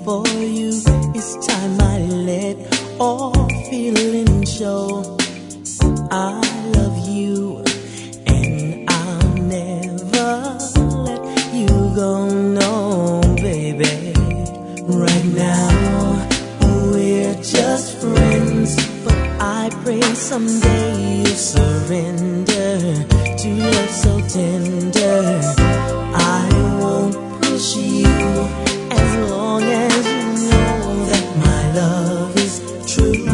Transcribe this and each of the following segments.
for you. It's time I let all feeling show. I love you and I'll never let you go, no, baby. Right now we're just friends, but I pray someday you'll surrender to love so tender. I won't push you as long as you know that my love is true.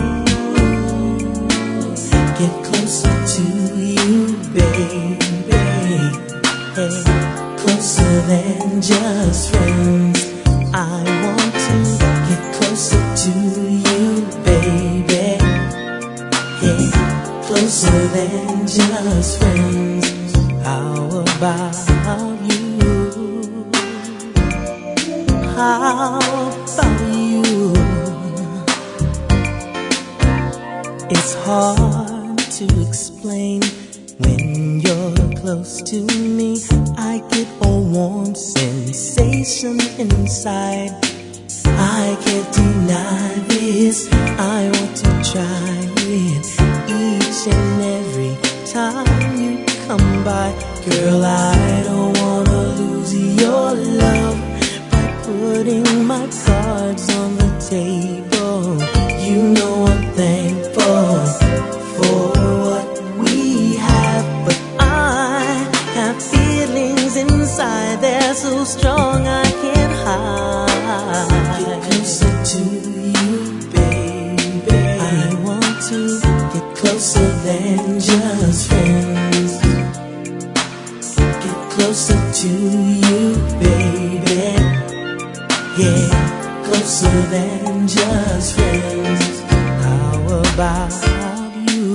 Get closer to you, baby. Hey, closer than just friends. I want to get closer to you, baby. Hey, closer than just friends. How about you? How about you? It's hard to explain. When you're close to me, I get a warm sensation inside. I can't deny this. I want to try it each and every time you come by. Girl, I don't wanna lose your love by putting my cards on the table. You know I'm thankful for what we have, but I have feelings inside. They're so strong I can't hide. Get closer to you, baby. I want to get closer than just friends. Get closer to you, baby. Yeah, closer than just friends. How about you?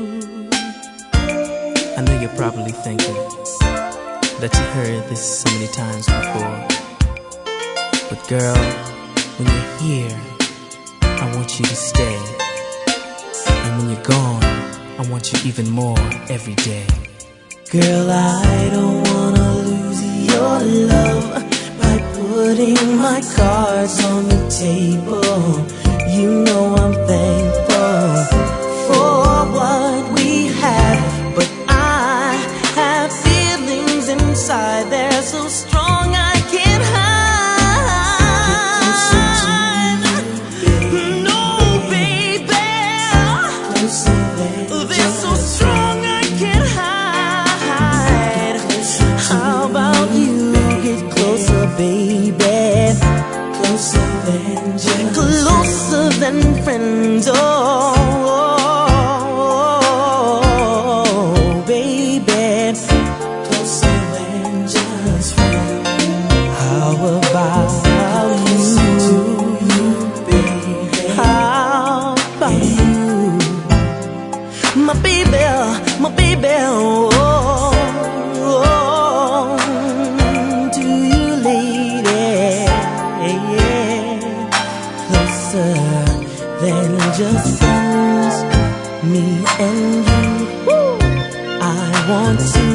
I know you're probably thinking that you heard this so many times before, but girl, when you're here, I want you to stay. And when you're gone, I want you even more every day. Girl, I don't wanna lose your love by putting my cards on the table. You know I'm thankful for what we have, but I have feelings inside. They're so strong I can't hide. No, baby, they're so strong I can't hide. How about you get closer, baby? Closer than just closer than friends. Oh, baby, closer than just friends. How about you, baby? How about you, my baby, my baby? Oh, do you, lady? Closer than just friends, me and you. I want to